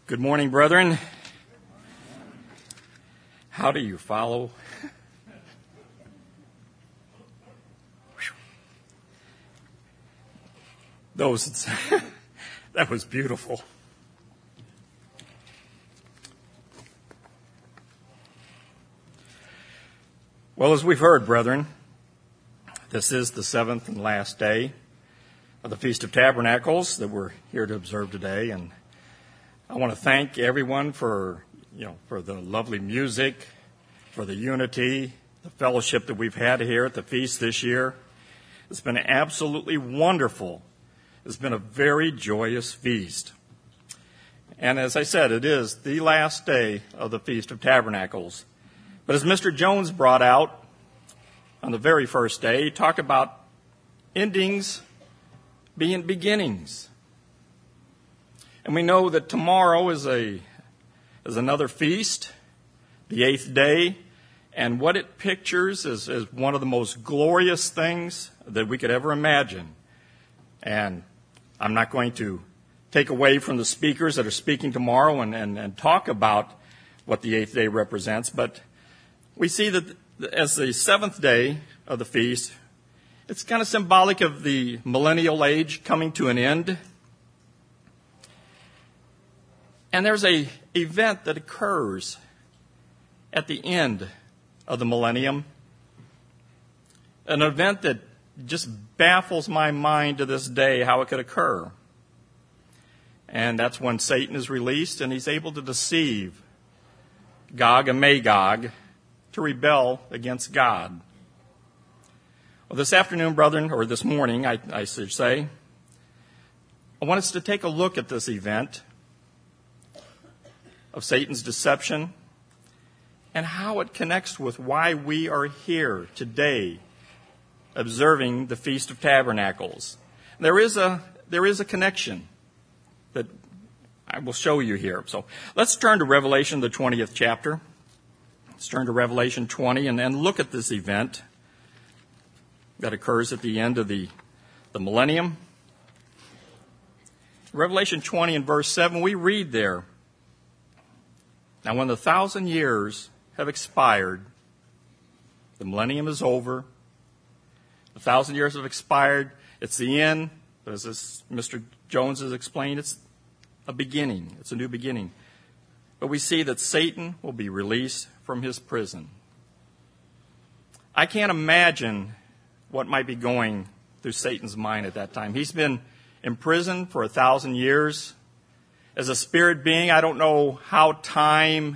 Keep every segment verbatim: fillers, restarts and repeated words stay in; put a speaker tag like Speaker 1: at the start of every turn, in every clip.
Speaker 1: Good morning, brethren. How do you follow? Those, that was beautiful. Well, as we've heard, brethren, this is the seventh and last day of the Feast of Tabernacles that we're here to observe today, and I want to thank everyone for, you know, for the lovely music, for the unity, the fellowship that we've had here at the feast this year. It's been absolutely wonderful. It's been a very joyous feast. And as I said, it is the last day of the Feast of Tabernacles. But as Mister Jones brought out on the very first day, he talked about endings being beginnings. And we know that tomorrow is a is another feast, the eighth day, and what it pictures is, is one of the most glorious things that we could ever imagine. And I'm not going to take away from the speakers that are speaking tomorrow and, and, and talk about what the eighth day represents, but we see that as the seventh day of the feast, it's kind of symbolic of the millennial age coming to an end. And there's a event that occurs at the end of the millennium, an event that just baffles my mind to this day how it could occur. And that's when Satan is released and he's able to deceive Gog and Magog to rebel against God. Well, this afternoon, brethren, or this morning, I, I should say, I want us to take a look at this event of Satan's deception and how it connects with why we are here today observing the Feast of Tabernacles. There is a there is a connection that I will show you here. So let's turn to Revelation, the twentieth chapter. Let's turn to Revelation twenty and, and look at this event that occurs at the end of the, the millennium. Revelation twenty and verse seven, we read there, "Now when the thousand years have expired, the millennium is over. The thousand years have expired. It's the end. But as this Mister Jones has explained, it's a beginning. It's a new beginning. But we see that Satan will be released from his prison." I can't imagine what might be going through Satan's mind at that time. He's been in prison for a thousand years. As a spirit being, I don't know how time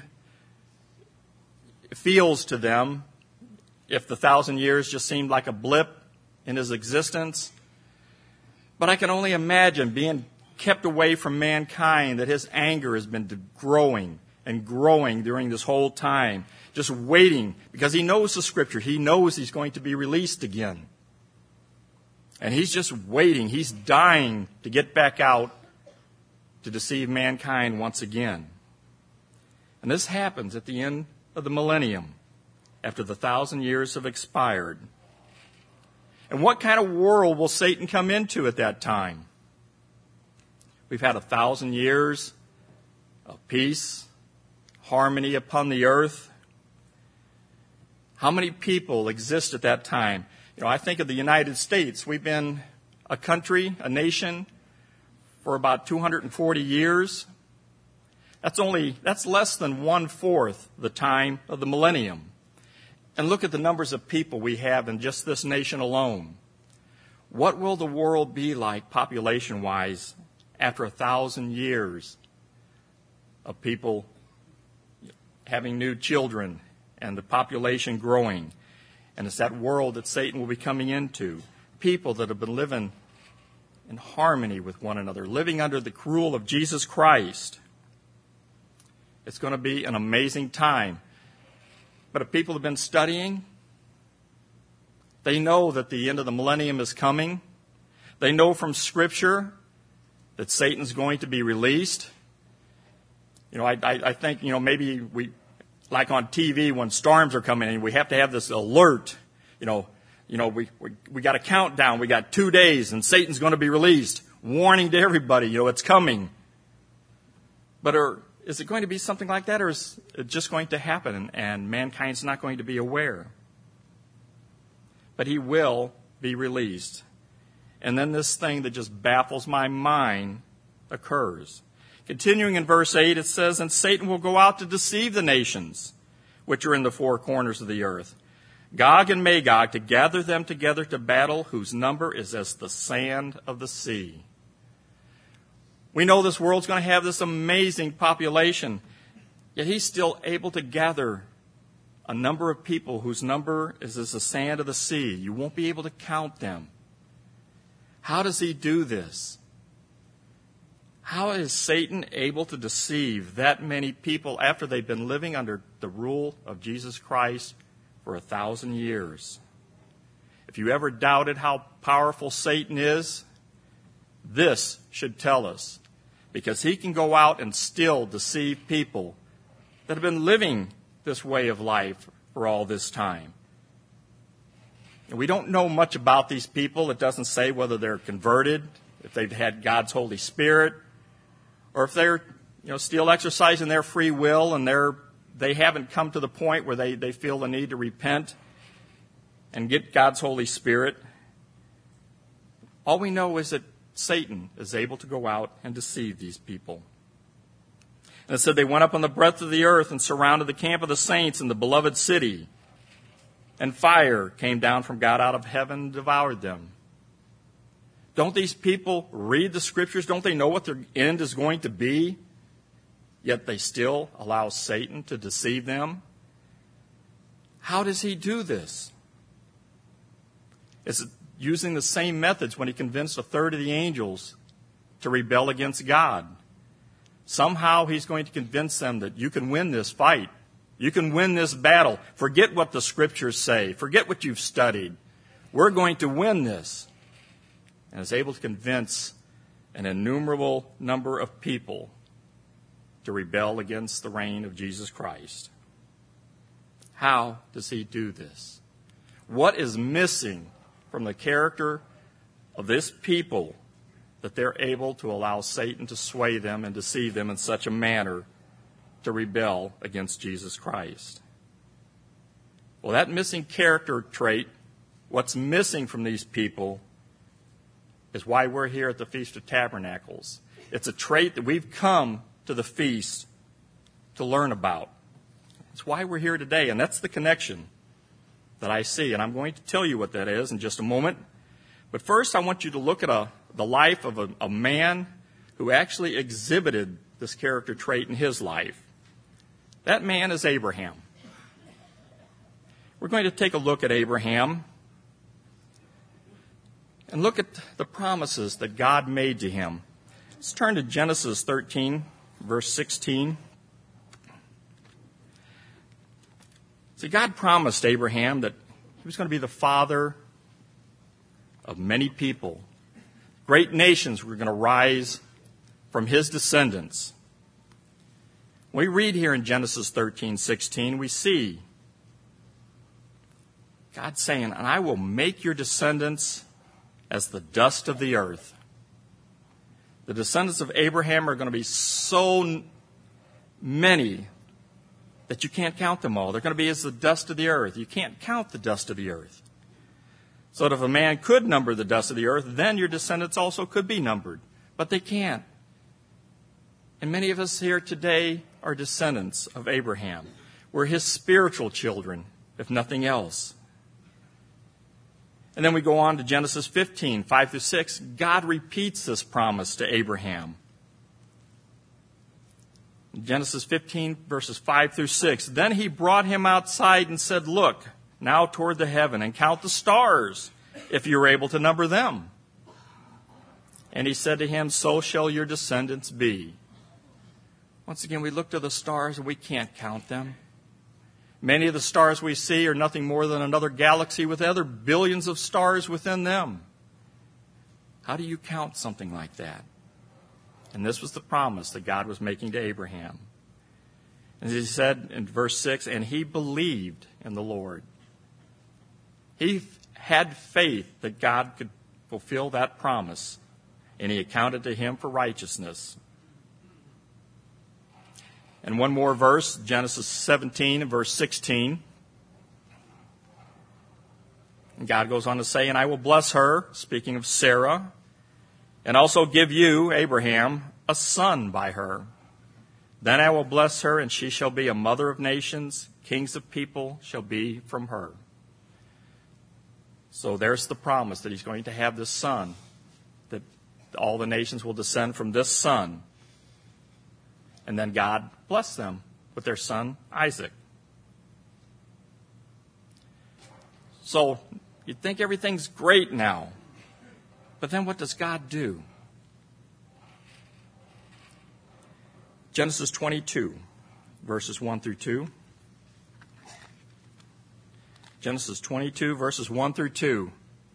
Speaker 1: feels to them, if the thousand years just seemed like a blip in his existence. But I can only imagine being kept away from mankind, that his anger has been growing and growing during this whole time, just waiting, because he knows the Scripture. He knows he's going to be released again. And he's just waiting. He's dying to get back out to deceive mankind once again. And this happens at the end of the millennium, after the thousand years have expired. And what kind of world will Satan come into at that time? We've had a thousand years of peace, harmony upon the earth. How many people exist at that time? You know, I think of the United States. We've been a country, a nation, for about two hundred forty years. That's only, that's less than one-fourth the time of the millennium. And look at the numbers of people we have in just this nation alone. What will the world be like population-wise after a thousand years of people having new children and the population growing? And it's that world that Satan will be coming into. People that have been living in harmony with one another, living under the rule of Jesus Christ. It's going to be an amazing time. But if people have been studying, they know that the end of the millennium is coming. They know from Scripture that Satan's going to be released. You know, I, I, I think, you know, maybe we, like on T V when storms are coming in, we have to have this alert. You know, you know, we, we, we got a countdown. We got two days and Satan's going to be released. Warning to everybody, you know, it's coming. But are, is it going to be something like that, or is it just going to happen and, and mankind's not going to be aware? But he will be released. And then this thing that just baffles my mind occurs. Continuing in verse eight, it says, "And Satan will go out to deceive the nations which are in the four corners of the earth, Gog and Magog, to gather them together to battle, whose number is as the sand of the sea." We know this world's going to have this amazing population, yet he's still able to gather a number of people whose number is as the sand of the sea. You won't be able to count them. How does he do this? How is Satan able to deceive that many people after they've been living under the rule of Jesus Christ for a thousand years? If you ever doubted how powerful Satan is, this should tell us, because he can go out and still deceive people that have been living this way of life for all this time. And we don't know much about these people. It doesn't say whether they're converted, if they've had God's Holy Spirit, or if they're, you know, still exercising their free will and they're they haven't come to the point where they, they feel the need to repent and get God's Holy Spirit. All we know is that Satan is able to go out and deceive these people. And it said they went up on the breadth of the earth and surrounded the camp of the saints in the beloved city. And fire came down from God out of heaven and devoured them. Don't these people read the Scriptures? Don't they know what their end is going to be? Yet they still allow Satan to deceive them. How does he do this? Is it using the same methods when he convinced a third of the angels to rebel against God? Somehow he's going to convince them that you can win this fight. You can win this battle. Forget what the Scriptures say. Forget what you've studied. We're going to win this. And is able to convince an innumerable number of people to rebel against the reign of Jesus Christ. How does he do this? What is missing from the character of this people that they're able to allow Satan to sway them and deceive them in such a manner to rebel against Jesus Christ? Well, that missing character trait, what's missing from these people, is why we're here at the Feast of Tabernacles. It's a trait that we've come to the feast to learn about. It's why we're here today, and that's the connection that I see. And I'm going to tell you what that is in just a moment. But first, I want you to look at a, the life of a, a man who actually exhibited this character trait in his life. That man is Abraham. We're going to take a look at Abraham and look at the promises that God made to him. Let's turn to Genesis thirteen, verse sixteen. See, God promised Abraham that he was going to be the father of many people. Great nations were going to rise from his descendants. When we read here in Genesis thirteen sixteen, we see God saying, "And I will make your descendants as the dust of the earth." The descendants of Abraham are going to be so many that you can't count them all. They're going to be as the dust of the earth. You can't count the dust of the earth. So that if a man could number the dust of the earth, then your descendants also could be numbered. But they can't. And many of us here today are descendants of Abraham. We're his spiritual children, if nothing else. And then we go on to Genesis fifteen, five through six. God repeats this promise to Abraham. In Genesis fifteen, verses five through six. Then he brought him outside and said, "Look now toward the heaven and count the stars, if you are able to number them." And he said to him, "So shall your descendants be." Once again, we look to the stars and we can't count them. Many of the stars we see are nothing more than another galaxy with other billions of stars within them. How do you count something like that? And this was the promise that God was making to Abraham. And he said in verse six, and he believed in the Lord. He had faith that God could fulfill that promise, and he accounted to him for righteousness. And one more verse, Genesis seventeen and verse sixteen. And God goes on to say, and I will bless her, speaking of Sarah, and also give you, Abraham, a son by her. Then I will bless her, and she shall be a mother of nations. Kings of people shall be from her. So there's the promise that he's going to have this son, that all the nations will descend from this son. And then God blessed them with their son, Isaac. So you'd think everything's great now. But then what does God do? Genesis twenty-two, verses one through two. Genesis twenty-two, verses one through two.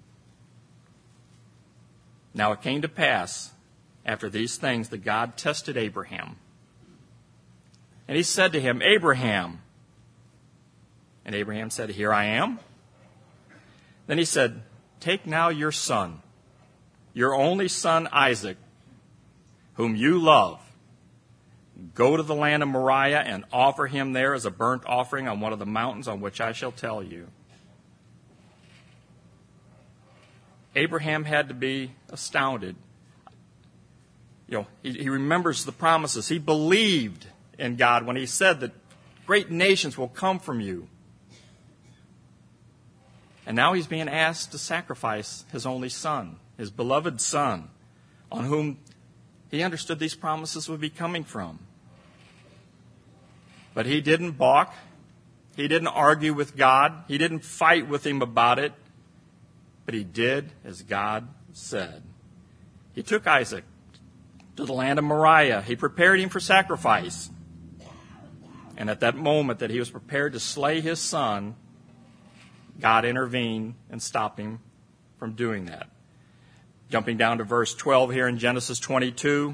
Speaker 1: Now it came to pass, after these things, that God tested Abraham. And he said to him, Abraham. And Abraham said, here I am. Then he said, take now your son, your only son Isaac, whom you love. Go to the land of Moriah and offer him there as a burnt offering on one of the mountains on which I shall tell you. Abraham had to be astounded. You know, he, he remembers the promises. He believed in God when he said that great nations will come from you. And now he's being asked to sacrifice his only son, his beloved son, on whom he understood these promises would be coming from. But he didn't balk. He didn't argue with God. He didn't fight with him about it. But he did as God said. He took Isaac to the land of Moriah. He prepared him for sacrifice. And at that moment that he was prepared to slay his son, God intervened and stopped him from doing that. Jumping down to verse twelve here in Genesis twenty-two,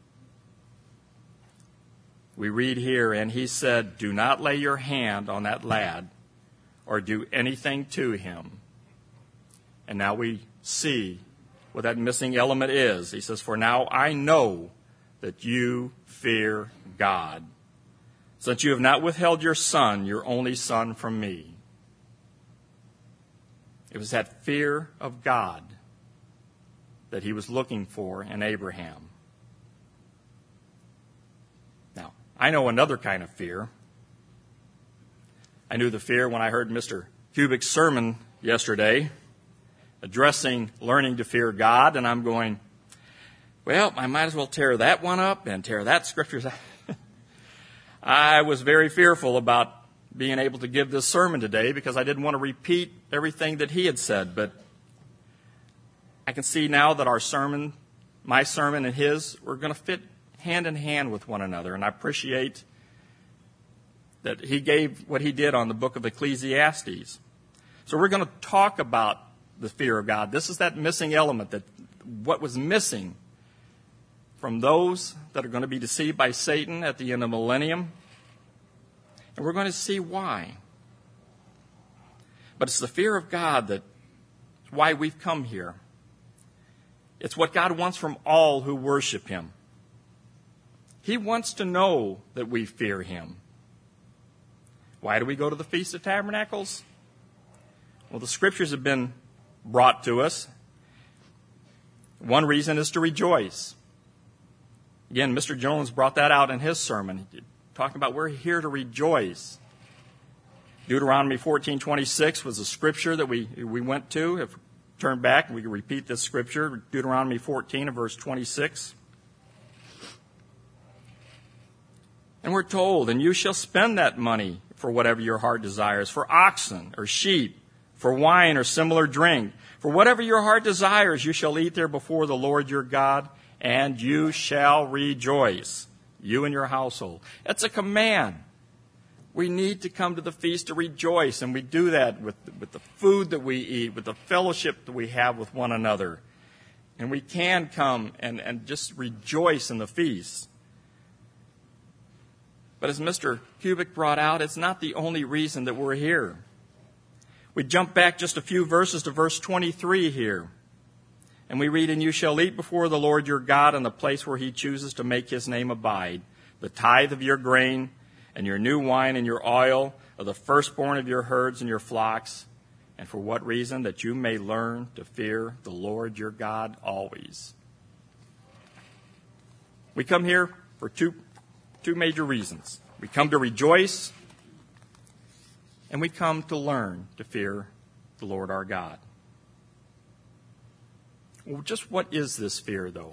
Speaker 1: we read here, and he said, do not lay your hand on that lad or do anything to him. And now we see what that missing element is. He says, for now I know that you fear God, since you have not withheld your son, your only son, from me. It was that fear of God that he was looking for in Abraham. Now, I know another kind of fear. I knew the fear when I heard Mister Kubik's sermon yesterday, addressing learning to fear God, and I'm going, well, I might as well tear that one up and tear that scripture. I was very fearful about being able to give this sermon today because I didn't want to repeat everything that he had said, but I can see now that our sermon, my sermon and his, were going to fit hand in hand with one another, and I appreciate that he gave what he did on the book of Ecclesiastes. So we're going to talk about the fear of God. This is that missing element, that what was missing from those that are going to be deceived by Satan at the end of the millennium. And we're going to see why. But it's the fear of God that's why we've come here. It's what God wants from all who worship him. He wants to know that we fear him. Why do we go to the Feast of Tabernacles? Well, the scriptures have been brought to us. One reason is to rejoice. Again, Mister Jones brought that out in his sermon, talking about we're here to rejoice. Deuteronomy fourteen twenty-six was a scripture that we, we went to. If we turn back, we can repeat this scripture, Deuteronomy fourteen and verse twenty-six. And we're told, and you shall spend that money for whatever your heart desires, for oxen or sheep, for wine or similar drink. For whatever your heart desires, you shall eat there before the Lord your God, and you shall rejoice, you and your household. It's a command. We need to come to the feast to rejoice, and we do that with, with the food that we eat, with the fellowship that we have with one another. And we can come and, and just rejoice in the feast. But as Mister Kubik brought out, it's not the only reason that we're here. We jump back just a few verses to verse twenty-three here. And we read, and you shall eat before the Lord your God in the place where he chooses to make his name abide, the tithe of your grain, and your new wine and your oil, of the firstborn of your herds and your flocks. And for what reason? That you may learn to fear the Lord your God always. We come here for two, two major reasons. We come to rejoice, and we come to learn to fear the Lord our God. Well, just what is this fear, though?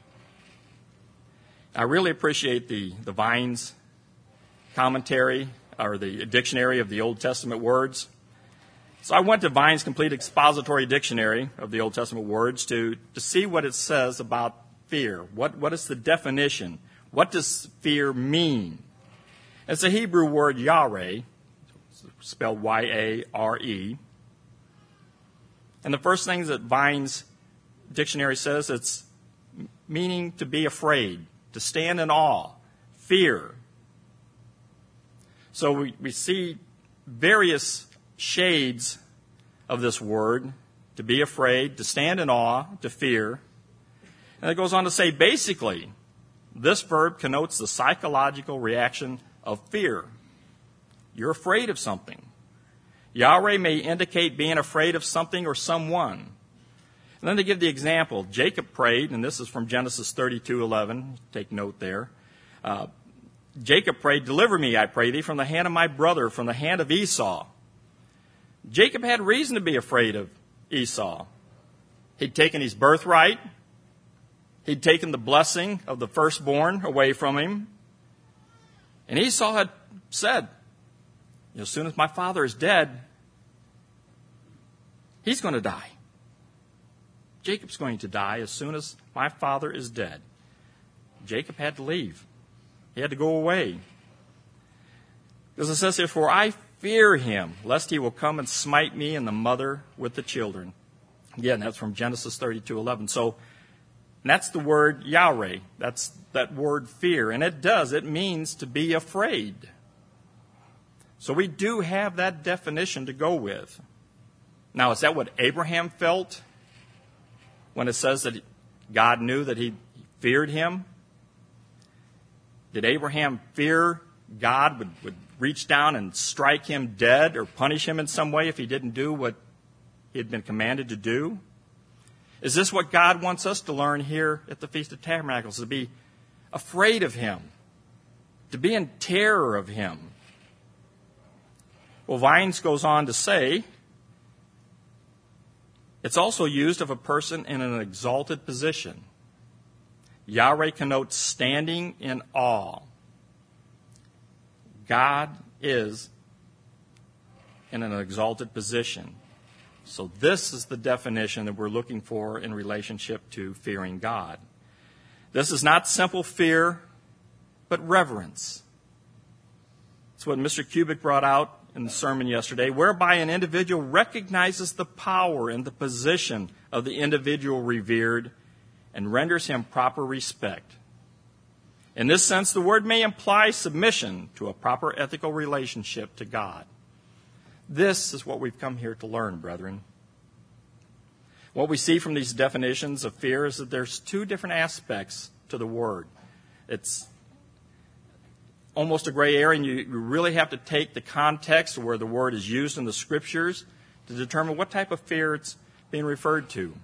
Speaker 1: I really appreciate the, the Vines commentary, or the dictionary of the Old Testament words. So I went to Vine's Complete Expository Dictionary of the Old Testament words to, to see what it says about fear. What, what is the definition? What does fear mean? It's a Hebrew word, yare, spelled Y A R E. And the first thing that Vine's dictionary says, it's meaning to be afraid, to stand in awe, fear. So we, we see various shades of this word, to be afraid, to stand in awe, to fear. And it goes on to say, basically, this verb connotes the psychological reaction of fear. You're afraid of something. Yahweh may indicate being afraid of something or someone. And then they give the example. Jacob prayed, and this is from Genesis thirty-two eleven. Take note there. Uh, Jacob prayed, "Deliver me, I pray thee, from the hand of my brother, from the hand of Esau." Jacob had reason to be afraid of Esau. He'd taken his birthright. He'd taken the blessing of the firstborn away from him. And Esau had said, as soon as my father is dead, he's going to die. Jacob's going to die as soon as my father is dead. Jacob had to leave. He had to go away. Because it says here, "For I fear him, lest he will come and smite me and the mother with the children." Again, that's from Genesis thirty-two eleven. So that's the word yare. That's that word fear. And it does. It means to be afraid. So we do have that definition to go with. Now, is that what Abraham felt when it says that God knew that he feared him? Did Abraham fear God would, would reach down and strike him dead or punish him in some way if he didn't do what he had been commanded to do? Is this what God wants us to learn here at the Feast of Tabernacles? To be afraid of him, to be in terror of him. Well, Vines goes on to say, it's also used of a person in an exalted position. Yahweh connotes standing in awe. God is in an exalted position. So this is the definition that we're looking for in relationship to fearing God. This is not simple fear, but reverence. It's what Mister Kubik brought out in the sermon yesterday, whereby an individual recognizes the power and the position of the individual revered and renders him proper respect. In this sense, the word may imply submission to a proper ethical relationship to God. This is what we've come here to learn, brethren. What we see from these definitions of fear is that there's two different aspects to the word. It's almost a gray area, and you really have to take the context of where the word is used in the Scriptures to determine what type of fear it's being referred to.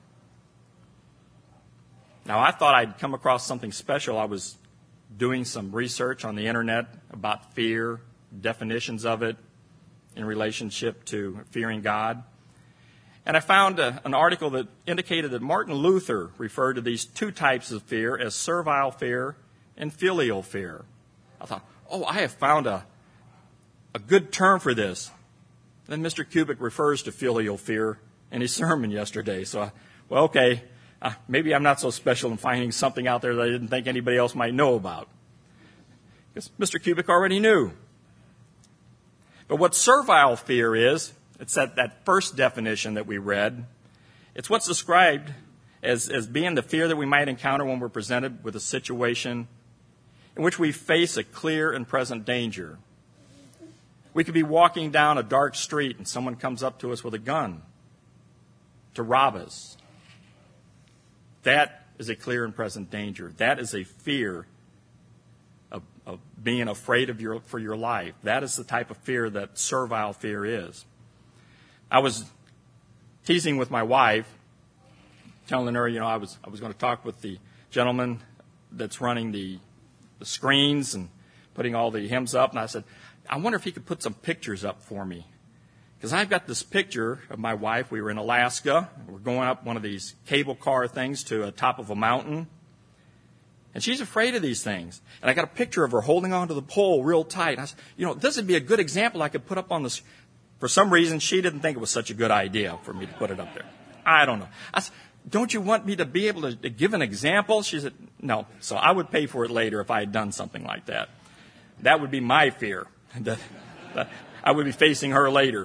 Speaker 1: Now, I thought I'd come across something special. I was doing some research on the internet about fear, definitions of it in relationship to fearing God. And I found a, an article that indicated that Martin Luther referred to these two types of fear as servile fear and filial fear. I thought, oh, I have found a, a good term for this. Then Mister Kubik refers to filial fear in his sermon yesterday. So, I, well, okay, uh, maybe I'm not so special in finding something out there that I didn't think anybody else might know about. Because Mister Kubik already knew. But what servile fear is, it's that, that first definition that we read. It's what's described as, as being the fear that we might encounter when we're presented with a situation in which we face a clear and present danger. We could be walking down a dark street and someone comes up to us with a gun to rob us. That is a clear and present danger. That is a fear of, of being afraid of your for your life. That is the type of fear that servile fear is. I was teasing with my wife, telling her, you know, I was I was going to talk with the gentleman that's running the the screens and putting all the hymns up, and I said, I wonder if he could put some pictures up for me. Because I've got this picture of my wife. We were in Alaska. We're going up one of these cable car things to the top of a mountain. And she's afraid of these things. And I got a picture of her holding onto the pole real tight. And I said, you know, this would be a good example I could put up on this. For some reason, she didn't think it was such a good idea for me to put it up there. I don't know. I said, don't you want me to be able to, to give an example? She said, no. So I would pay for it later if I had done something like that. That would be my fear. That, that I would be facing her later.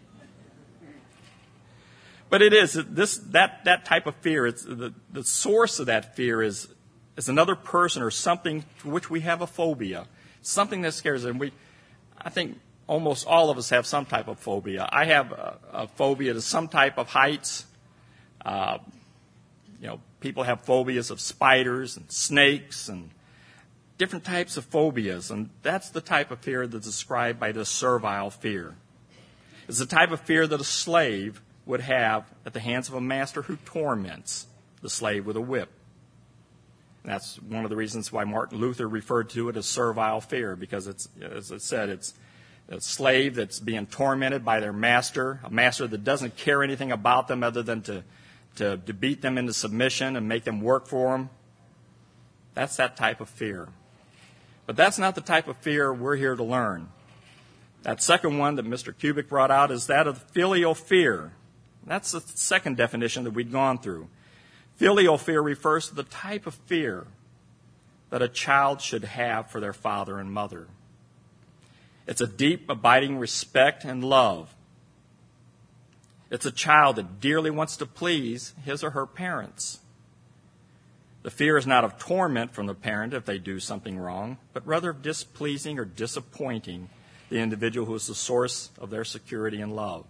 Speaker 1: But it is this that that type of fear. It's the the source of that fear is is another person or something for which we have a phobia, something that scares us. And we, I think, almost all of us have some type of phobia. I have a, a phobia to some type of heights. Uh, you know, people have phobias of spiders and snakes and different types of phobias, and that's the type of fear that's described by this servile fear. It's the type of fear that a slave would have at the hands of a master who torments the slave with a whip. And that's one of the reasons why Martin Luther referred to it as servile fear, because it's, as I said, it's a slave that's being tormented by their master, a master that doesn't care anything about them other than to, to, to beat them into submission and make them work for him. That's that type of fear. But that's not the type of fear we're here to learn. That second one that Mister Kubik brought out is that of filial fear. That's the second definition that we'd gone through. Filial fear refers to the type of fear that a child should have for their father and mother. It's a deep, abiding respect and love. It's a child that dearly wants to please his or her parents. The fear is not of torment from the parent if they do something wrong, but rather of displeasing or disappointing the individual who is the source of their security and love.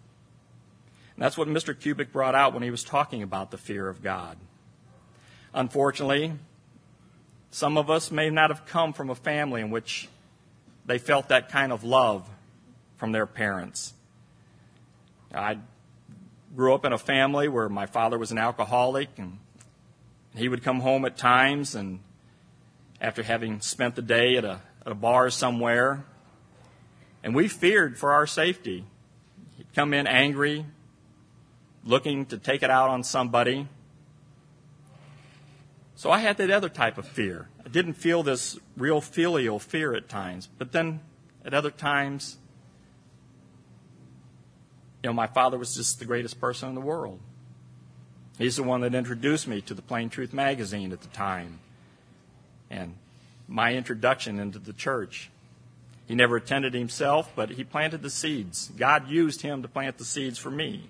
Speaker 1: And that's what Mister Kubik brought out when he was talking about the fear of God. Unfortunately, some of us may not have come from a family in which they felt that kind of love from their parents. I grew up in a family where my father was an alcoholic, and he would come home at times, and after having spent the day at a, at a bar somewhere, and we feared for our safety. He'd come in angry, looking to take it out on somebody. So I had that other type of fear. I didn't feel this real filial fear at times, but then at other times, you know, my father was just the greatest person in the world. He's the one that introduced me to the Plain Truth magazine at the time and my introduction into the church. He never attended himself, but he planted the seeds. God used him to plant the seeds for me.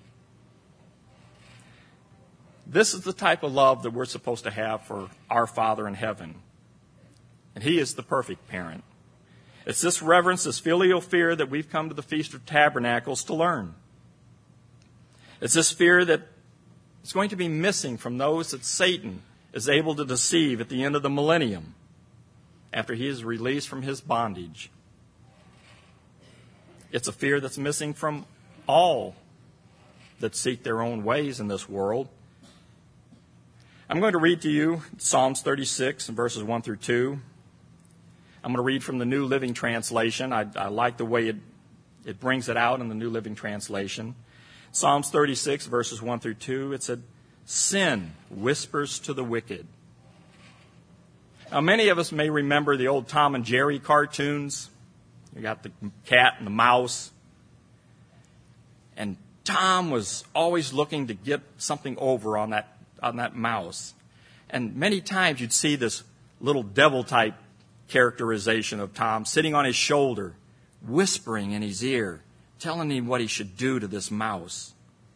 Speaker 1: This is the type of love that we're supposed to have for our Father in heaven. And he is the perfect parent. It's this reverence, this filial fear that we've come to the Feast of Tabernacles to learn. It's this fear that is going to be missing from those that Satan is able to deceive at the end of the millennium after he is released from his bondage. It's a fear that's missing from all that seek their own ways in this world. I'm going to read to you Psalms thirty-six, verses one through two. I'm going to read from the New Living Translation. I, I like the way it, it brings it out in the New Living Translation. Psalms thirty-six, verses one through two, it said, "Sin whispers to the wicked." Now, many of us may remember the old Tom and Jerry cartoons. You got the cat and the mouse. And Tom was always looking to get something over on that on that mouse. And many times you'd see this little devil-type characterization of Tom sitting on his shoulder, whispering in his ear, telling him what he should do to this mouse.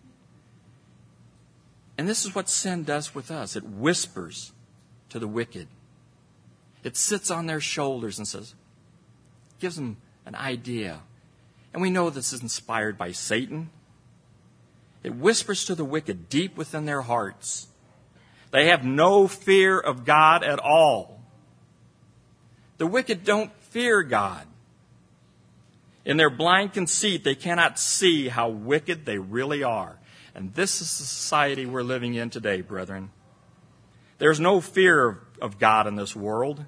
Speaker 1: And this is what sin does with us. It whispers to the wicked. It sits on their shoulders and says, gives them an idea. And we know this is inspired by Satan. It whispers to the wicked deep within their hearts. They have no fear of God at all. The wicked don't fear God. In their blind conceit, they cannot see how wicked they really are. And this is the society we're living in today, brethren. There's no fear of God in this world.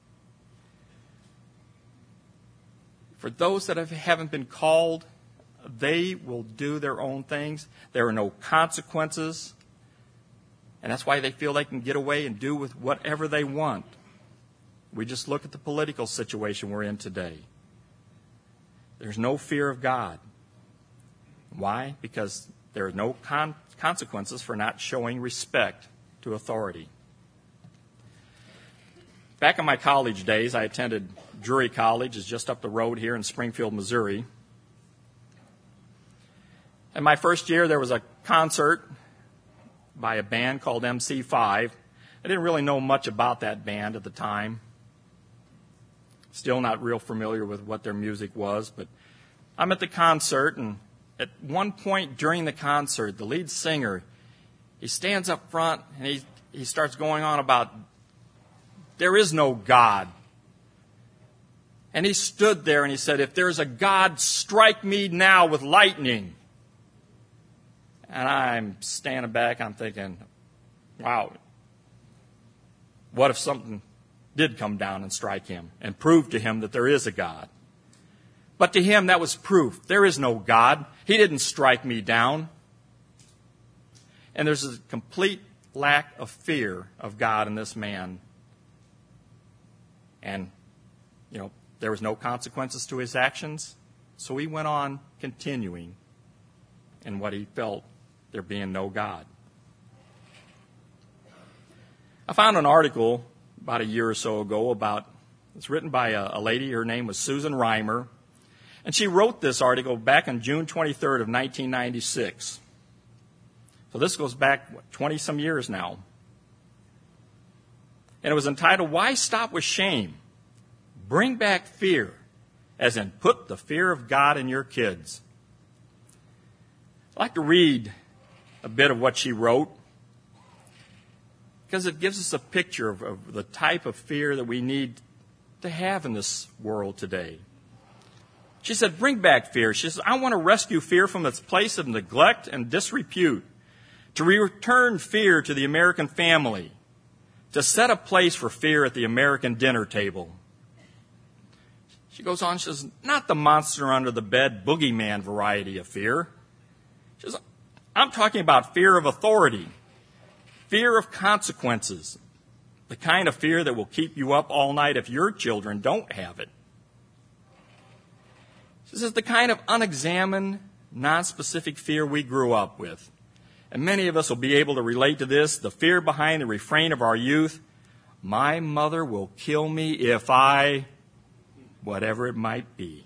Speaker 1: For those that have, haven't been called, they will do their own things. There are no consequences. And that's why they feel they can get away and do with whatever they want. We just look at the political situation we're in today. There's no fear of God. Why? Because there are no con- consequences for not showing respect to authority. Back in my college days, I attended Drury College. It's just up the road here in Springfield, Missouri. In my first year, there was a concert by a band called M C five. I didn't really know much about that band at the time. Still not real familiar with what their music was, but I'm at the concert, and at one point during the concert, the lead singer, he stands up front and he, he starts going on about there is no God. And he stood there and he said, if there's a God, strike me now with lightning. And I'm standing back, I'm thinking, wow, what if something did come down and strike him and prove to him that there is a God? But to him, that was proof. There is no God. He didn't strike me down. And there's a complete lack of fear of God in this man. And, you know, there was no consequences to his actions. So he went on continuing in what he felt, there being no God. I found an article about a year or so ago about, it's written by a, a lady, her name was Susan Reimer, and she wrote this article back on June twenty-third of nineteen ninety-six. So this goes back, what, twenty-some years now. And it was entitled, Why Stop with Shame? Bring Back Fear, as in put the fear of God in your kids. I'd like to read a bit of what she wrote, because it gives us a picture of, of the type of fear that we need to have in this world today. She said, bring back fear. She says, I want to rescue fear from its place of neglect and disrepute, to return fear to the American family, to set a place for fear at the American dinner table. She goes on, she says, not the monster under the bed, boogeyman variety of fear. She says, I'm talking about fear of authority, fear of consequences, the kind of fear that will keep you up all night if your children don't have it. She says, the kind of unexamined, non-specific fear we grew up with. And many of us will be able to relate to this, the fear behind the refrain of our youth, my mother will kill me if I, whatever it might be.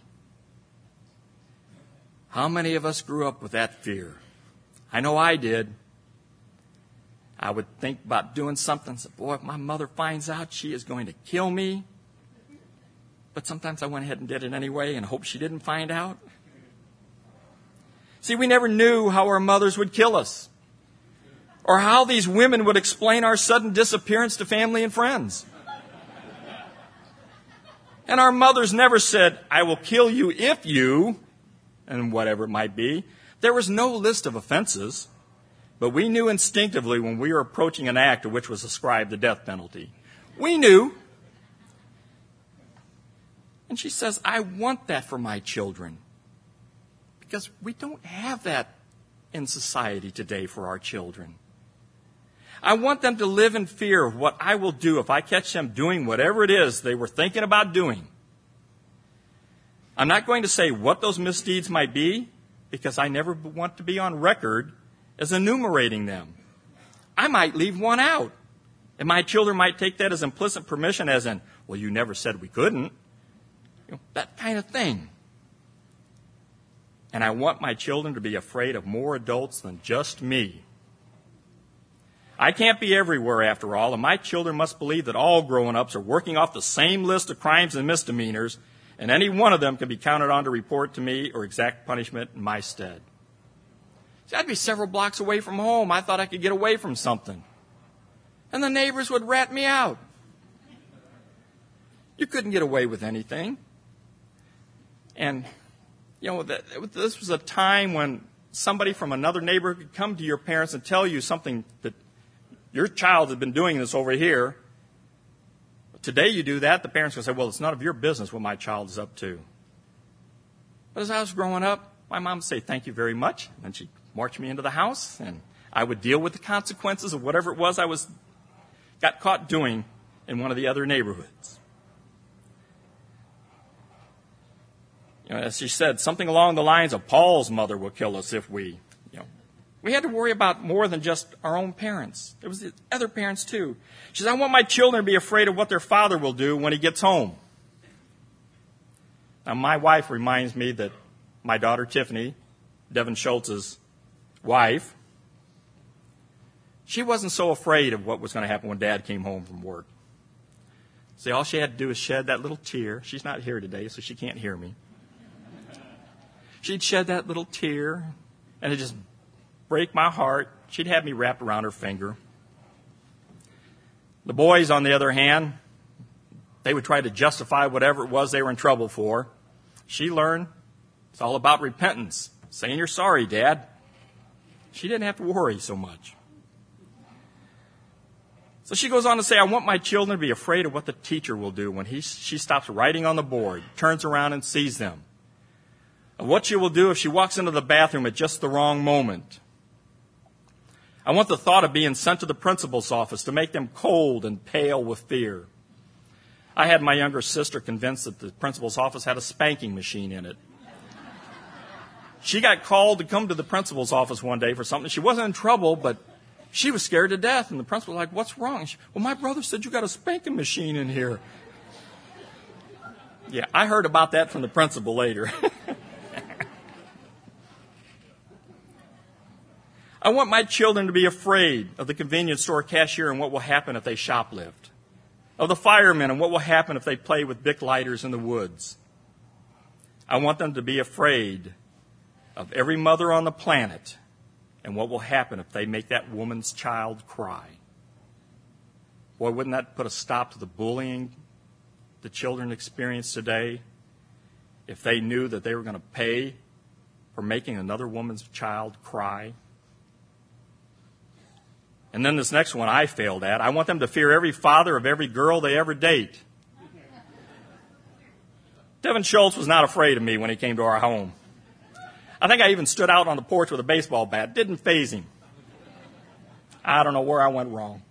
Speaker 1: How many of us grew up with that fear? I know I did. I would think about doing something, say, boy, if my mother finds out, she is going to kill me. But sometimes I went ahead and did it anyway and hoped she didn't find out. See, we never knew how our mothers would kill us, or how these women would explain our sudden disappearance to family and friends. And our mothers never said, I will kill you if you, and whatever it might be. There was no list of offenses, but we knew instinctively when we were approaching an act to which was ascribed the death penalty. We knew. And she says, I want that for my children. Because we don't have that in society today for our children. I want them to live in fear of what I will do if I catch them doing whatever it is they were thinking about doing. I'm not going to say what those misdeeds might be, because I never want to be on record as enumerating them. I might leave one out. And my children might take that as implicit permission, as in, well, you never said we couldn't. You know, that kind of thing. And I want my children to be afraid of more adults than just me. I can't be everywhere, after all, and my children must believe that all grown-ups are working off the same list of crimes and misdemeanors, and any one of them can be counted on to report to me or exact punishment in my stead. See, I'd be several blocks away from home. I thought I could get away from something. And the neighbors would rat me out. You couldn't get away with anything. And, you know, this was a time when somebody from another neighborhood could come to your parents and tell you something that your child had been doing this over here. Today you do that, the parents will say, well, it's none of your business what my child is up to. But as I was growing up, my mom would say, thank you very much. And then she'd march me into the house, and I would deal with the consequences of whatever it was I was got caught doing in one of the other neighborhoods. You know, as she said, something along the lines of Paul's mother will kill us if we, you know. We had to worry about more than just our own parents. There was the other parents too. She said, I want my children to be afraid of what their father will do when he gets home. Now, my wife reminds me that my daughter Tiffany, Devin Schultz's wife, she wasn't so afraid of what was going to happen when Dad came home from work. See, all she had to do was shed that little tear. She's not here today, so she can't hear me. She'd shed that little tear, and it'd just break my heart. She'd have me wrapped around her finger. The boys, on the other hand, they would try to justify whatever it was they were in trouble for. She learned it's all about repentance, saying you're sorry, Dad. She didn't have to worry so much. So she goes on to say, I want my children to be afraid of what the teacher will do when he, she stops writing on the board, turns around and sees them. Of what she will do if she walks into the bathroom at just the wrong moment. I want the thought of being sent to the principal's office to make them cold and pale with fear. I had my younger sister convinced that the principal's office had a spanking machine in it. She got called to come to the principal's office one day for something. She wasn't in trouble, but she was scared to death. And the principal was like, what's wrong? She, well, my brother said you got a spanking machine in here. Yeah, I heard about that from the principal later. I want my children to be afraid of the convenience store cashier and what will happen if they shoplift. Of the firemen and what will happen if they play with Bic lighters in the woods. I want them to be afraid of every mother on the planet and what will happen if they make that woman's child cry. Boy, wouldn't that put a stop to the bullying the children experience today if they knew that they were going to pay for making another woman's child cry? And then this next one I failed at. I want them to fear every father of every girl they ever date. Devin Schultz was not afraid of me when he came to our home. I think I even stood out on the porch with a baseball bat. Didn't faze him. I don't know where I went wrong.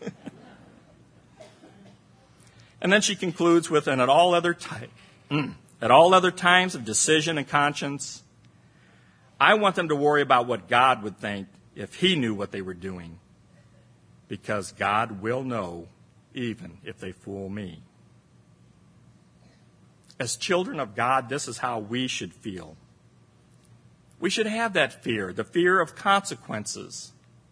Speaker 1: And then she concludes with, and at all other time, at all other times of decision and conscience, I want them to worry about what God would think if he knew what they were doing. Because God will know even if they fool me. As children of God, this is how we should feel. We should have that fear, the fear of consequences.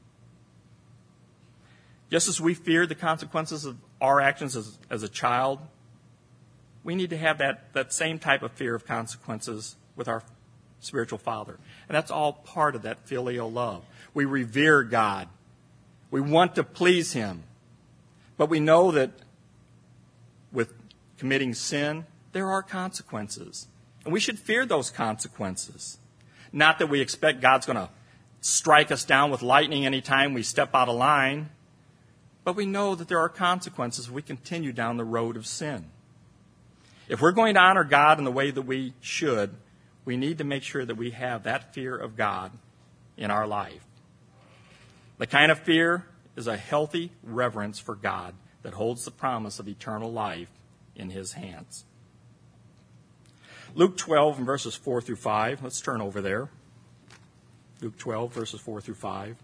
Speaker 1: Just as we feared the consequences of our actions as, as a child, we need to have that, that same type of fear of consequences with our spiritual Father. And that's all part of that filial love. We revere God. We want to please him. But we know that with committing sin, there are consequences. And we should fear those consequences. Not that we expect God's going to strike us down with lightning anytime we step out of line. But we know that there are consequences if we continue down the road of sin. If we're going to honor God in the way that we should, we need to make sure that we have that fear of God in our life. The kind of fear is a healthy reverence for God that holds the promise of eternal life in his hands. Luke twelve and verses four through five. Let's turn over there. Luke twelve, verses four through five.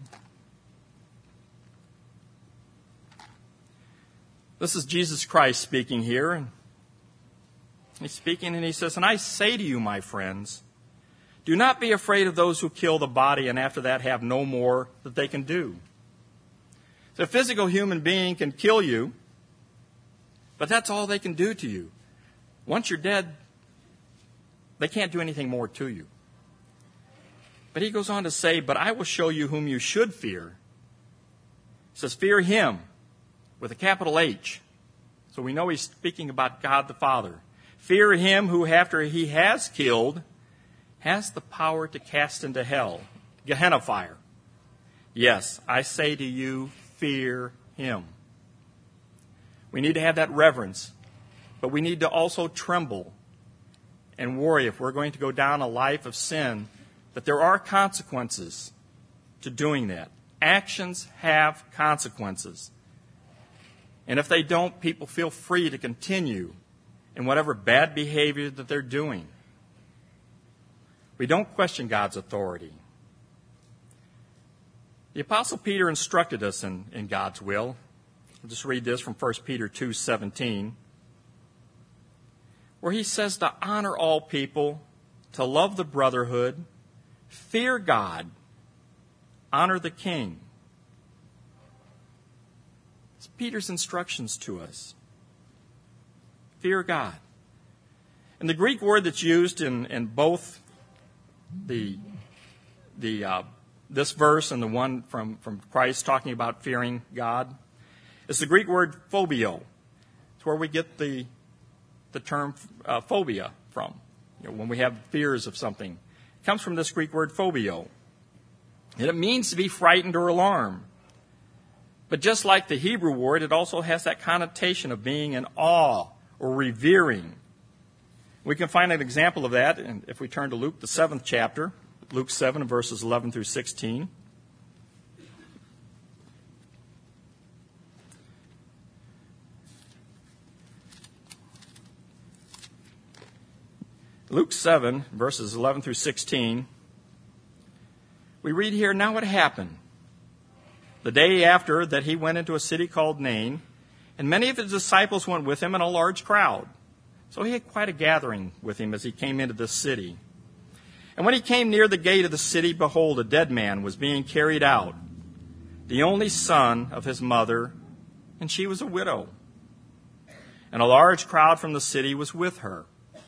Speaker 1: This is Jesus Christ speaking here. And he's speaking and he says, and I say to you, my friends, do not be afraid of those who kill the body and after that have no more that they can do. So a physical human being can kill you, but that's all they can do to you. Once you're dead, they can't do anything more to you. But he goes on to say, but I will show you whom you should fear. He says, fear him with a capital H. That's So we know he's speaking about God the Father. Fear him who, after he has killed, has the power to cast into hell, Gehenna fire. Yes, I say to you, fear him. We need to have that reverence, but we need to also tremble and worry if we're going to go down a life of sin, that there are consequences to doing that. Actions have consequences. And if they don't, people feel free to continue in whatever bad behavior that they're doing. We don't question God's authority. The Apostle Peter instructed us in, in God's will. I'll just read this from First Peter two seventeen, where he says to honor all people, to love the brotherhood, fear God, honor the king. It's Peter's instructions to us. Fear God. And the Greek word that's used in, in both the the uh, this verse and the one from, from Christ talking about fearing God is the Greek word phobio. It's where we get the the term uh, phobia from. You know, when we have fears of something, it comes from this Greek word phobio. And it means to be frightened or alarmed. But just like the Hebrew word, it also has that connotation of being in awe or revering. We can find an example of that if we turn to Luke, the seventh chapter, Luke seven, verses eleven through sixteen. Luke seven, verses eleven through sixteen, we read here, now it happened, the day after that he went into a city called Nain, and many of his disciples went with him and a large crowd. So he had quite a gathering with him as he came into this city. And when he came near the gate of the city, behold, a dead man was being carried out, the only son of his mother, and she was a widow. And a large crowd from the city was with her.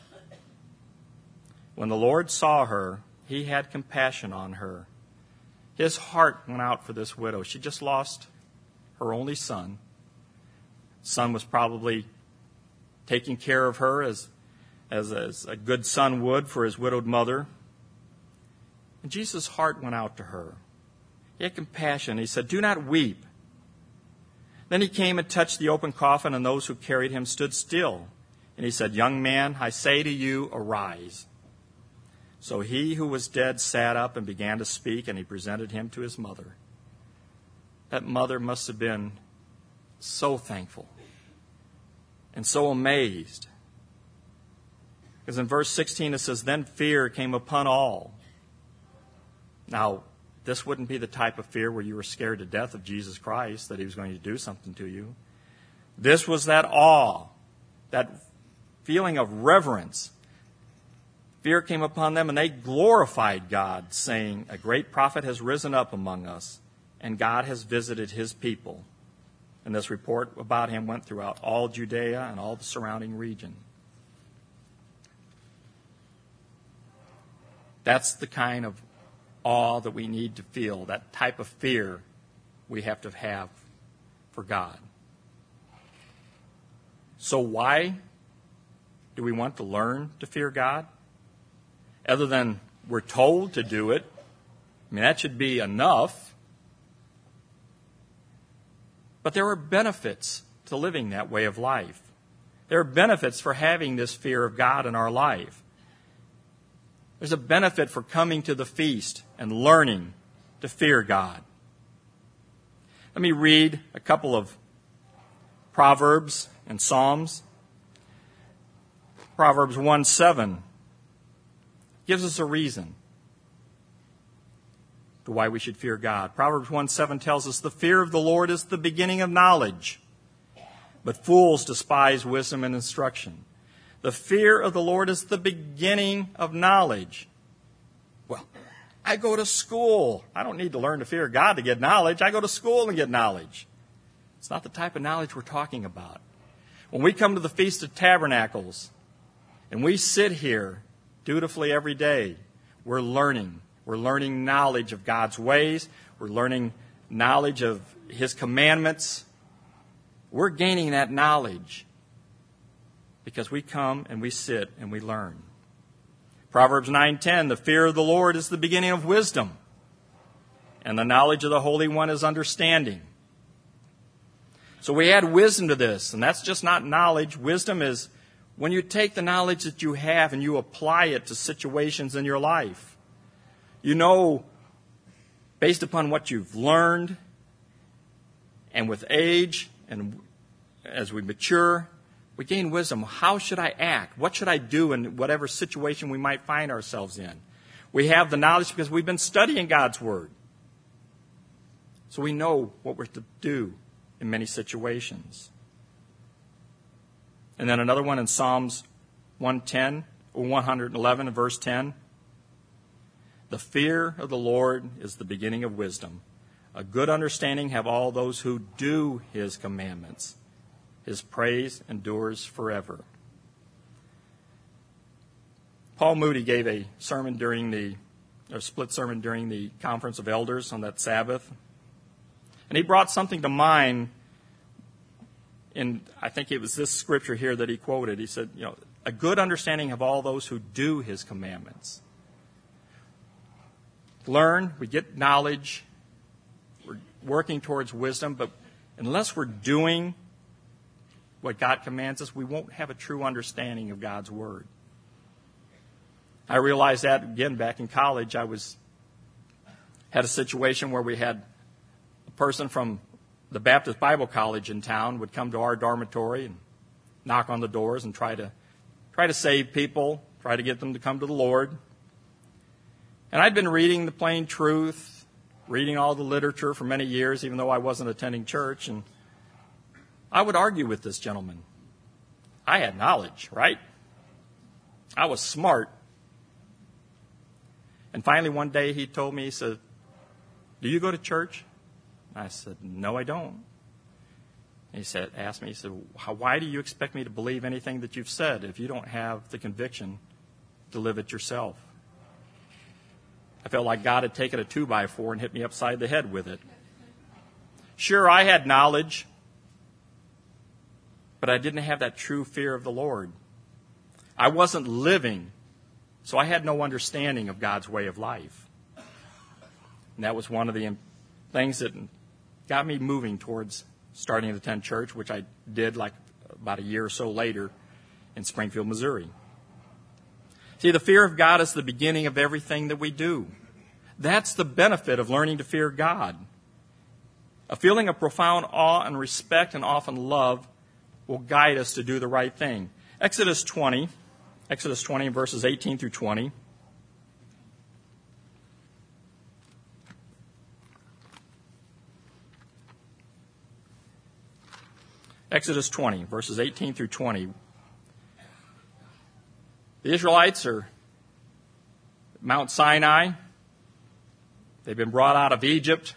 Speaker 1: When the Lord saw her, he had compassion on her. His heart went out for this widow. She just lost her only son. Son was probably taking care of her as, as, as a good son would for his widowed mother. And Jesus' heart went out to her. He had compassion. He said, do not weep. Then he came and touched the open coffin, and those who carried him stood still. And he said, young man, I say to you, arise. So he who was dead sat up and began to speak, and he presented him to his mother. That mother must have been so thankful and so amazed. Because in verse sixteen it says, then fear came upon all. Now, this wouldn't be the type of fear where you were scared to death of Jesus Christ, that he was going to do something to you. This was that awe, that feeling of reverence. Fear came upon them, and they glorified God, saying, a great prophet has risen up among us, and God has visited his people. And this report about him went throughout all Judea and all the surrounding region. That's the kind of awe that we need to feel, that type of fear we have to have for God. So why do we want to learn to fear God? Other than we're told to do it, I mean, that should be enough. But there are benefits to living that way of life. There are benefits for having this fear of God in our life. There's a benefit for coming to the feast and learning to fear God. Let me read a couple of Proverbs and Psalms. Proverbs one seven gives us a reason to why we should fear God. Proverbs one seven tells us, the fear of the Lord is the beginning of knowledge, but fools despise wisdom and instruction. The fear of the Lord is the beginning of knowledge. Well, I go to school. I don't need to learn to fear God to get knowledge. I go to school and get knowledge. It's not the type of knowledge we're talking about. When we come to the Feast of Tabernacles and we sit here dutifully every day, we're learning. We're learning knowledge of God's ways. We're learning knowledge of his commandments. We're gaining that knowledge. because we come and we sit and we learn. Proverbs nine ten, the fear of the Lord is the beginning of wisdom, and the knowledge of the Holy One is understanding. So we add wisdom to this, and that's just not knowledge. Wisdom is when you take the knowledge that you have and you apply it to situations in your life. You know, based upon what you've learned, and with age, and as we mature, we gain wisdom. How should I act? What should I do in whatever situation we might find ourselves in? We have the knowledge because we've been studying God's Word. So we know what we're to do in many situations. And then another one in Psalms one ten, or one eleven, verse ten. The fear of the Lord is the beginning of wisdom. A good understanding have all those who do His commandments. His praise endures forever. Paul Moody gave a sermon during the, a split sermon during the Conference of Elders on that Sabbath. And he brought something to mind. In, I think it was this scripture here that he quoted. He said, you know, a good understanding of all those who do His commandments. Learn, we get knowledge, we're working towards wisdom, but unless we're doing what God commands us, we won't have a true understanding of God's Word. I realized that, again, back in college. I was had a situation where we had a person from the Baptist Bible College in town would come to our dormitory and knock on the doors and try to try to save people, try to get them to come to the Lord. And I'd been reading the plain truth, reading all the literature for many years, even though I wasn't attending church. And I would argue with this gentleman. I had knowledge, right? I was smart. And finally one day he told me, he said, "Do you go to church?" I said, "No, I don't." And he said, asked me, he said, "Why do you expect me to believe anything that you've said if you don't have the conviction to live it yourself?" I felt like God had taken a two by four and hit me upside the head with it. Sure, I had knowledge, but I didn't have that true fear of the Lord. I wasn't living, so I had no understanding of God's way of life. And that was one of the things that got me moving towards starting to attend church, which I did like about a year or so later in Springfield, Missouri. See, the fear of God is the beginning of everything that we do. That's the benefit of learning to fear God. A feeling of profound awe and respect and often love will guide us to do the right thing. Exodus twenty, Exodus twenty, verses eighteen through twenty. Exodus twenty, verses eighteen through twenty. The Israelites are at Mount Sinai. They've been brought out of Egypt.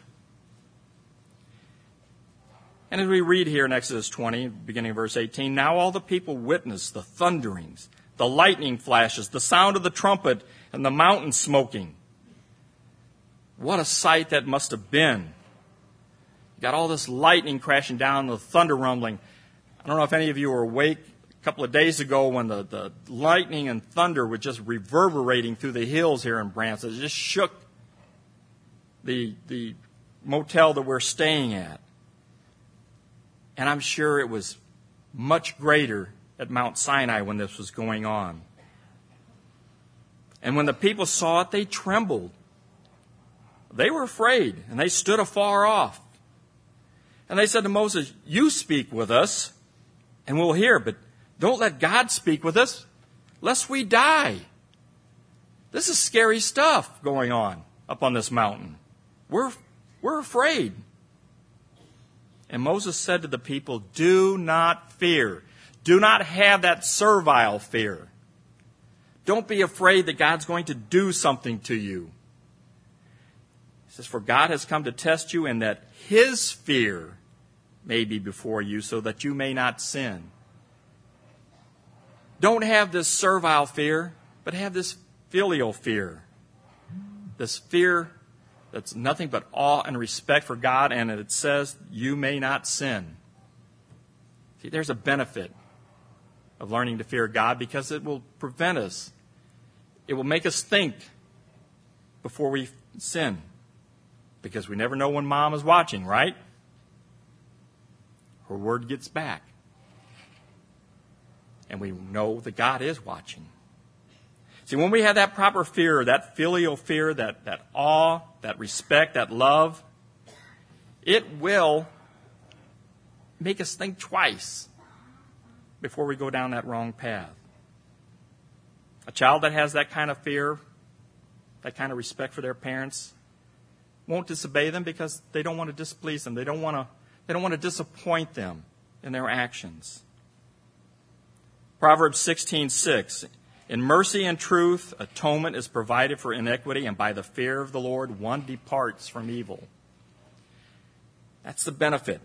Speaker 1: And as we read here in Exodus twenty, beginning of verse eighteen, now all the people witnessed the thunderings, the lightning flashes, the sound of the trumpet, and the mountain smoking. What a sight that must have been. You got all this lightning crashing down, the thunder rumbling. I don't know if any of you were awake a couple of days ago when the, the lightning and thunder were just reverberating through the hills here in Branson. It just shook the, the motel that we're staying at. And I'm sure it was much greater at Mount Sinai when this was going on. And when the people saw it, they trembled. They were afraid, and they stood afar off. And they said to Moses, "You speak with us, and we'll hear, but don't let God speak with us, lest we die." This is scary stuff going on up on this mountain. We're, we're afraid. And Moses said to the people, "Do not fear. Do not have that servile fear. Don't be afraid that God's going to do something to you." He says, "For God has come to test you, and that His fear may be before you, so that you may not sin." Don't have this servile fear, but have this filial fear. This fear that's nothing but awe and respect for God, and it says, you may not sin. See, there's a benefit of learning to fear God because it will prevent us. It will make us think before we sin, because we never know when Mom is watching, right? Her word gets back. And we know that God is watching. See, when we have that proper fear, that filial fear, that, that awe, that respect, that love, it will make us think twice before we go down that wrong path. A child that has that kind of fear, that kind of respect for their parents, won't disobey them because they don't want to displease them. They don't want to, they don't want to disappoint them in their actions. Proverbs sixteen six. In mercy and truth, atonement is provided for iniquity, and by the fear of the Lord, one departs from evil. That's the benefit.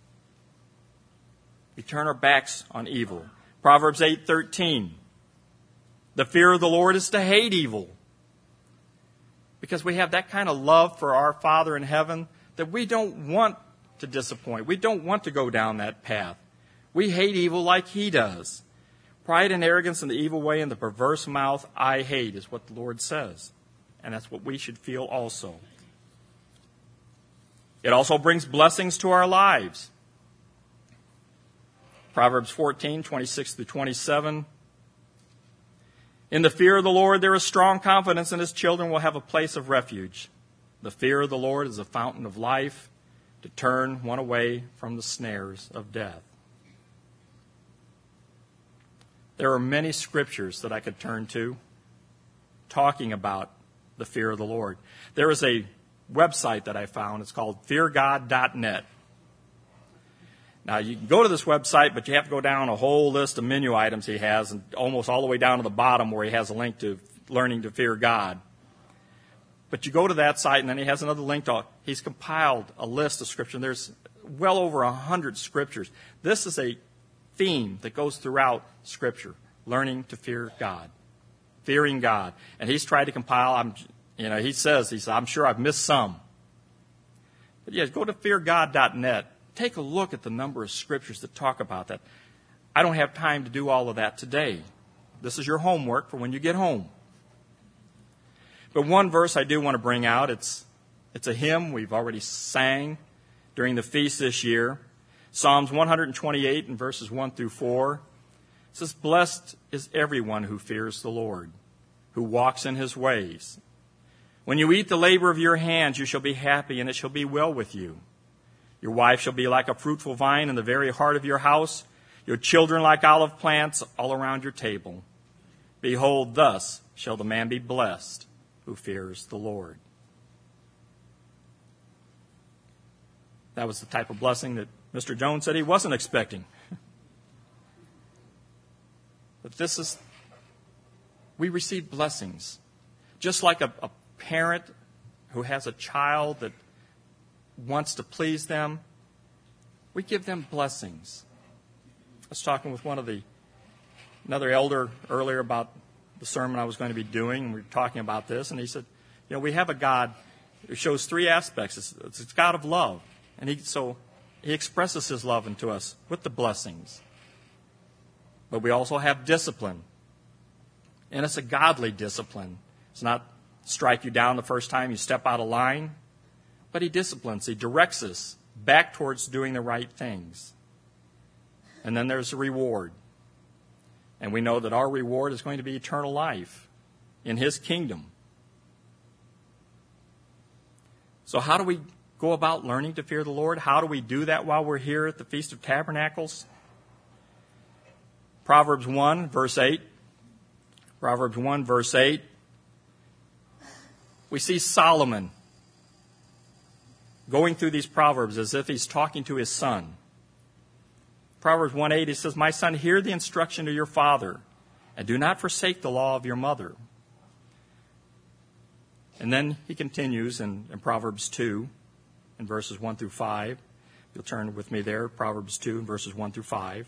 Speaker 1: We turn our backs on evil. Proverbs eight thirteen. The fear of the Lord is to hate evil. Because we have that kind of love for our Father in heaven that we don't want to disappoint. We don't want to go down that path. We hate evil like He does. Pride and arrogance and the evil way and the perverse mouth I hate is what the Lord says. And that's what we should feel also. It also brings blessings to our lives. Proverbs fourteen, twenty-six through twenty-seven. In the fear of the Lord there is strong confidence, and His children will have a place of refuge. The fear of the Lord is a fountain of life, to turn one away from the snares of death. There are many scriptures that I could turn to talking about the fear of the Lord. There is a website that I found. It's called fear god dot net. Now, you can go to this website, but you have to go down a whole list of menu items he has, and almost all the way down to the bottom where he has a link to learning to fear God. But you go to that site, and then he has another link to, he's compiled a list of scripture. And there's well over a hundred scriptures. This is a theme that goes throughout Scripture, learning to fear God, fearing God. And he's tried to compile, I'm, you know, he says, he says, I'm sure I've missed some. But yeah, go to fear god dot net. Take a look at the number of scriptures that talk about that. I don't have time to do all of that today. This is your homework for when you get home. But one verse I do want to bring out, it's, it's a hymn we've already sang during the feast this year. Psalms one twenty-eight and verses one through four. It says, blessed is everyone who fears the Lord, who walks in His ways. When you eat the labor of your hands, you shall be happy, and it shall be well with you. Your wife shall be like a fruitful vine in the very heart of your house, your children like olive plants all around your table. Behold, thus shall the man be blessed who fears the Lord. That was the type of blessing that Mister Jones said he wasn't expecting. But this is, we receive blessings. Just like a, a parent who has a child that wants to please them, we give them blessings. I was talking with one of the, another elder earlier about the sermon I was going to be doing, and we were talking about this, and he said, you know, we have a God who shows three aspects. It's, it's, it's God of love. And he, so He expresses His love into us with the blessings. But we also have discipline. And it's a godly discipline. It's not strike you down the first time you step out of line. But He disciplines. He directs us back towards doing the right things. And then there's a reward. And we know that our reward is going to be eternal life in His kingdom. So how do we go about learning to fear the Lord? How do we do that while we're here at the Feast of Tabernacles? Proverbs one, verse eight. Proverbs one, verse eight. We see Solomon going through these Proverbs as if he's talking to his son. Proverbs one eight, he says, my son, hear the instruction of your father, and do not forsake the law of your mother. And then he continues in, in Proverbs two, in verses one through five. You'll turn with me there, Proverbs two, verses one through five.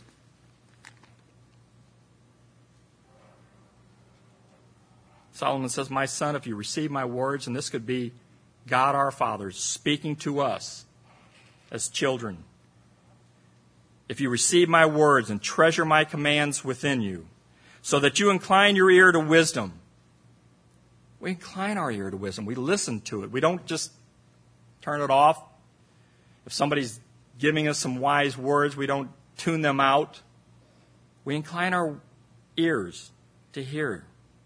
Speaker 1: Solomon says, my son, if you receive my words, and this could be God our Father speaking to us as children. if you receive my words and treasure my commands within you, so that you incline your ear to wisdom. We incline our ear to wisdom. We listen to it. We don't just turn it off. If somebody's giving us some wise words, we don't tune them out. We incline our ears to hear.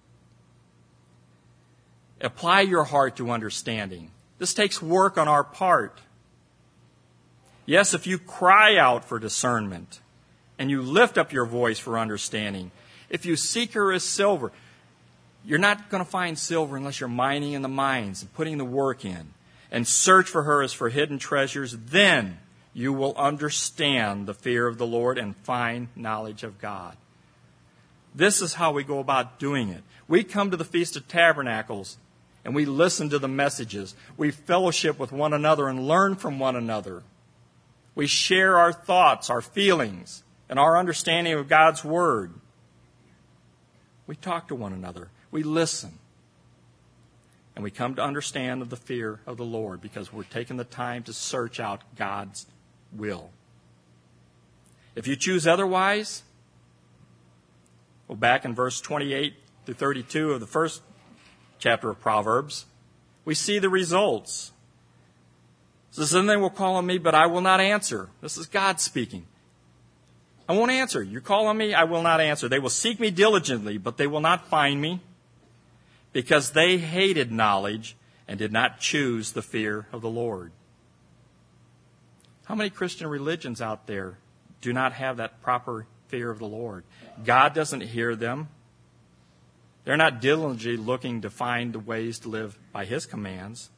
Speaker 1: Apply your heart to understanding. This takes work on our part. Yes, if you cry out for discernment and you lift up your voice for understanding, if you seek her as silver, you're not going to find silver unless you're mining in the mines and putting the work in, and search for her as for hidden treasures. Then you will understand the fear of the Lord and find knowledge of God. This is how we go about doing it. We come to the Feast of Tabernacles and we listen to the messages. We fellowship with one another and learn from one another. We share our thoughts, our feelings, and our understanding of God's Word. We talk to one another. We listen. And we come to understand of the fear of the Lord because we're taking the time to search out God's will. If you choose otherwise, well, back in verse twenty-eight through thirty-two of the first chapter of Proverbs, we see the results. It says, then they will call on me, but I will not answer. This is God speaking. I won't answer. You call on me, I will not answer. They will seek me diligently, but they will not find me, because they hated knowledge and did not choose the fear of the Lord. How many Christian religions out there do not have that proper fear of the Lord? God doesn't hear them. They're not diligently looking to find the ways to live by His commands.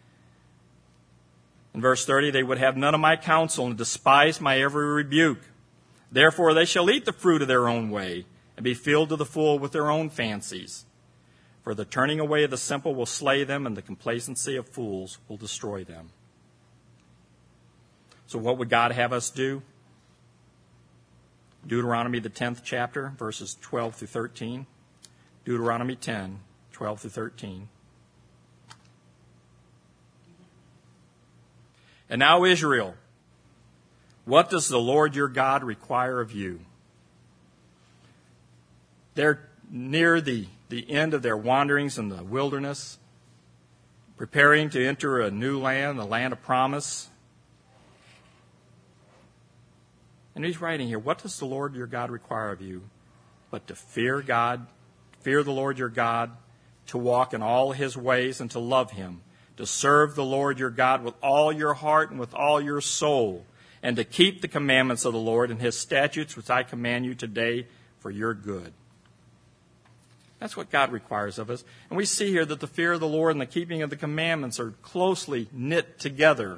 Speaker 1: In verse thirty, they would have none of my counsel and despise my every rebuke. Therefore they shall eat the fruit of their own way and be filled to the full with their own fancies. For the turning away of the simple will slay them, and the complacency of fools will destroy them. So what would God have us do? Deuteronomy, the tenth chapter, verses twelve through thirteen. Deuteronomy ten, twelve through thirteen. And now, Israel, what does the Lord your God require of you? They're near the, the end of their wanderings in the wilderness, preparing to enter a new land, the land of promise. And he's writing here, what does the Lord your God require of you? But to fear God, fear the Lord your God, to walk in all His ways and to love Him, to serve the Lord your God with all your heart and with all your soul, and to keep the commandments of the Lord and His statutes, which I command you today for your good. That's what God requires of us. And we see here that the fear of the Lord and the keeping of the commandments are closely knit together.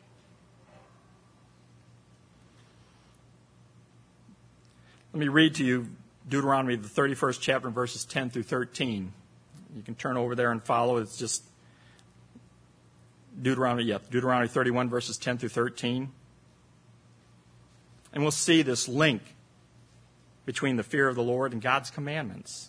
Speaker 1: Let me read to you Deuteronomy, the thirty-first chapter, verses ten through thirteen. You can turn over there and follow. It's just Deuteronomy, yeah, Deuteronomy thirty-one, verses ten through thirteen. And we'll see this link between the fear of the Lord and God's commandments.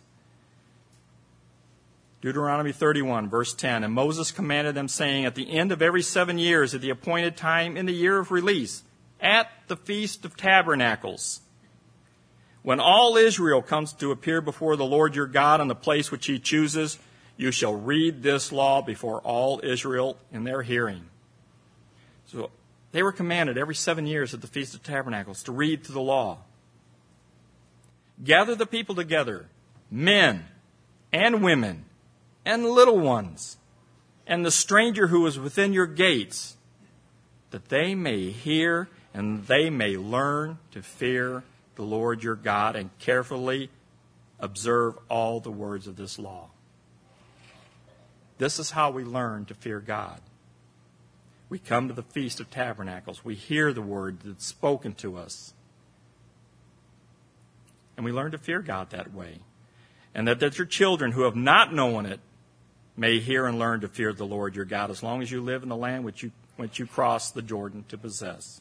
Speaker 1: Deuteronomy thirty-one, verse ten. And Moses commanded them, saying, at the end of every seven years, at the appointed time, in the year of release, at the Feast of Tabernacles, when all Israel comes to appear before the Lord your God in the place which He chooses, you shall read this law before all Israel in their hearing. So they were commanded every seven years at the Feast of Tabernacles to read through the law. Gather the people together, men and women and little ones, and the stranger who is within your gates, that they may hear and they may learn to fear the Lord your God and carefully observe all the words of this law. This is how we learn to fear God. We come to the Feast of Tabernacles. We hear the word that's spoken to us. And we learn to fear God that way. And that, that your children who have not known it may hear and learn to fear the Lord your God as long as you live in the land which you, which you cross the Jordan to possess.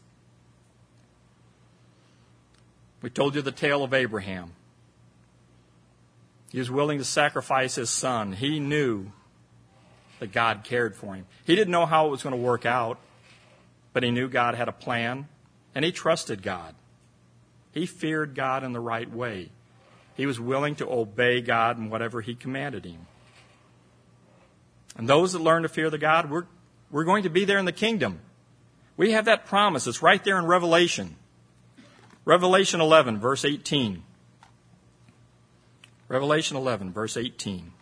Speaker 1: We told you the tale of Abraham. He was willing to sacrifice his son. He knew that God cared for him. He didn't know how it was going to work out, but he knew God had a plan, and he trusted God. He feared God in the right way. He was willing to obey God in whatever he commanded him. And those that learn to fear the God, we're, we're going to be there in the kingdom. We have that promise. It's right there in Revelation. Revelation eleven, verse eighteen. Revelation eleven, verse eighteen.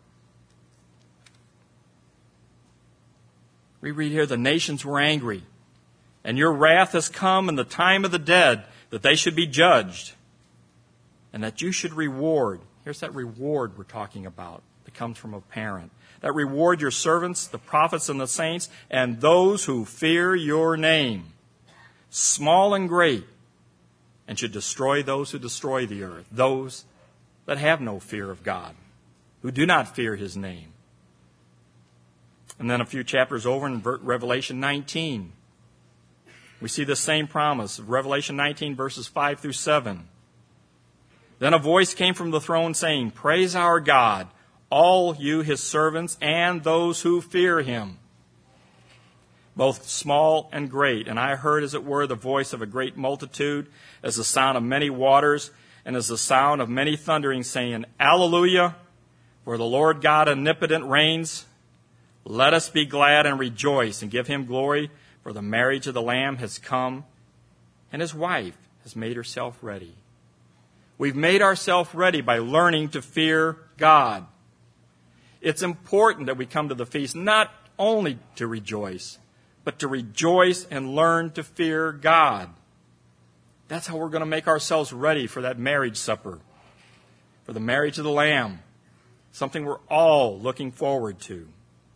Speaker 1: We read here, the nations were angry, and your wrath has come in the time of the dead, that they should be judged, and that you should reward. Here's that reward we're talking about that comes from a parent. That reward your servants, the prophets and the saints, and those who fear your name, small and great, and should destroy those who destroy the earth, those that have no fear of God, who do not fear his name. And then a few chapters over in Revelation nineteen, we see the same promise. Revelation nineteen, verses five through seven. Then a voice came from the throne saying, praise our God, all you his servants and those who fear him, both small and great. And I heard, as it were, the voice of a great multitude, as the sound of many waters, and as the sound of many thunderings, saying, Alleluia, for the Lord God omnipotent reigns. Let us be glad and rejoice and give him glory, for the marriage of the Lamb has come, and his wife has made herself ready. We've made ourselves ready by learning to fear God. It's important that we come to the feast not only to rejoice, but to rejoice and learn to fear God. That's how we're going to make ourselves ready for that marriage supper, for the marriage of the Lamb, something we're all looking forward to.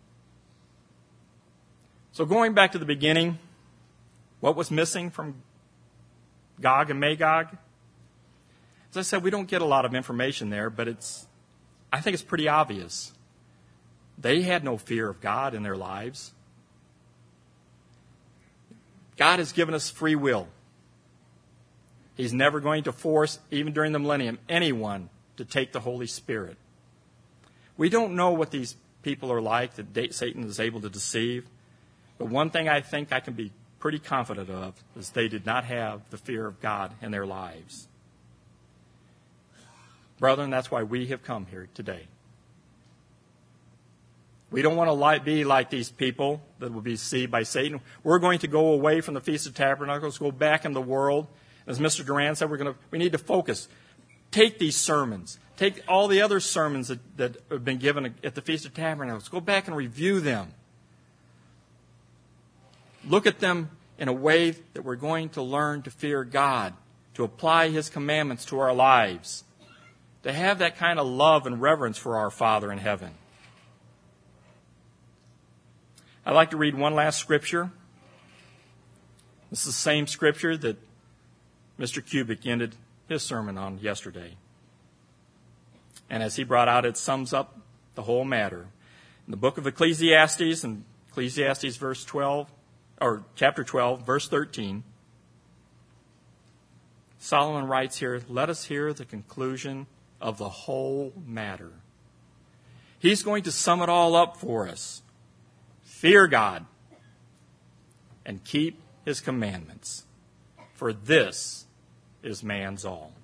Speaker 1: So going back to the beginning, what was missing from Gog and Magog? As I said, we don't get a lot of information there, but it's, I think it's pretty obvious. They had no fear of God in their lives. God has given us free will. He's never going to force, even during the millennium, anyone to take the Holy Spirit. We don't know what these people are like that Satan is able to deceive. But one thing I think I can be pretty confident of is they did not have the fear of God in their lives. Brethren, that's why we have come here today. We don't want to be like these people that will be deceived by Satan. We're going to go away from the Feast of Tabernacles, go back in the world. As Mister Duran said, we're going to, we need to focus. Take these sermons. Take all the other sermons that, that have been given at the Feast of Tabernacles. Go back and review them. Look at them in a way that we're going to learn to fear God, to apply his commandments to our lives, to have that kind of love and reverence for our Father in heaven. I'd like to read one last scripture. This is the same scripture that Mister Kubik ended his sermon on yesterday. And as he brought out, it sums up the whole matter. In the book of Ecclesiastes, in Ecclesiastes verse twelve, or chapter twelve, verse thirteen, Solomon writes here, let us hear the conclusion of the whole matter. He's going to sum it all up for us. Fear God and keep his commandments, for this is man's all.